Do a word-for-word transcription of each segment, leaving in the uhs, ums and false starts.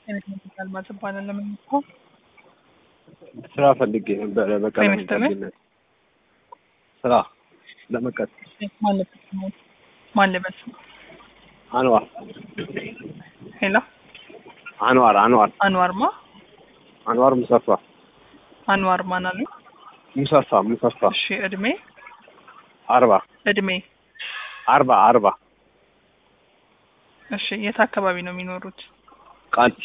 አልማዝ እባላለሁ። ለምን ስራ ፈልጌ ነበር። በቀለም ቀቢነት ስራ ለመቀጠል ማለት ነው ማለት ነው። አንዋር ሄሎ አንዋር አንዋር አንዋር ማ አንዋር ሙሰፋ አንዋር ማን አሉ? ሙሰፋ ሙሰፋ። እሺ እድሜ አርባ እድሜ አርባ አርባ እሺ የት አካባቢ ነው የሚኖሩት? ቃልቲ።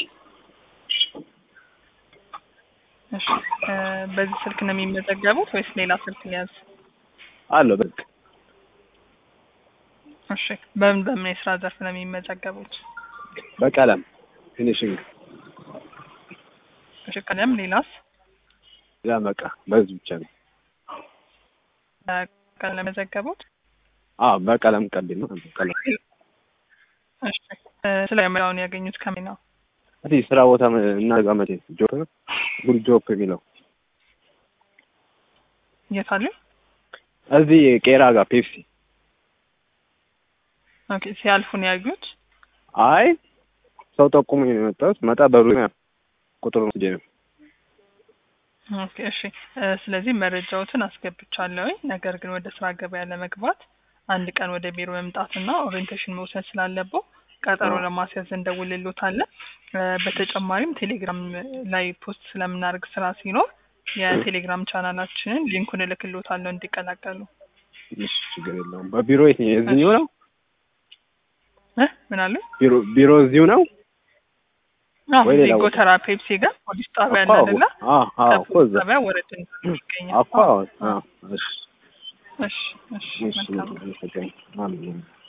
እሺ በዚህ ስልክ ነው የሚመዘገቡት ወይስ ሌላ ስልክ ሊያዝ? አለ በቃ። እሺ በምን በምን የስራ ዘርፍ ነው የሚመዘገቡት? በቀለም ፊኒሺንግ። እሺ ቀለም ሌላስ? ያ በቃ በዚህ ብቻ ነው። በቀለም መዘገቡት? አዎ በቀለም ቀቢ ነው ቀለም። እሺ ስለ ያመራውን ያገኙት ከምን ነው? እዚህ ስራ ቦታ እና ጋር መቼ ጆብ ጉድ ጆብ የሚለው የት አለ? እዚህ ቄራ ጋር ፔፕሲ። ኦኬ ሲያልፉ ነው ያዩት? አይ ሰው ጠቁሞኝ ነው የመጣሁት። መጣ በሩ ቁጥሩ ነው ነው። ኦኬ እሺ ስለዚህ መረጃዎትን አስገብቻለሁ። ነገር ግን ወደ ስራ ገበያ ለመግባት አንድ ቀን ወደ ቢሮ መምጣትና ኦሪንቴሽን መውሰድ ስላለበት ቀጠሮ ለማስያዝ እንደውልልዎታለን። በተጨማሪም ቴሌግራም ላይ ፖስት ስለምናደርግ ስራ ሲኖር የቴሌግራም ቻናላችንን ሊንኩን እልክልዎታለሁ እንዲቀላቀሉ። እሺ ችግር የለውም። በቢሮ እዚህኛው ነው? እ ምን አለ? ቢሮ ቢሮ እዚሁ ነው? አዎ እዚህ ጎተራ ፔፕሲ ጋር ፖሊስ ጣቢያ አለ አይደል? አዎ አዎ ኮዛ ጣቢያ ወረድ ይገኛል። አዎ አዎ እሺ እሺ እሺ እሺ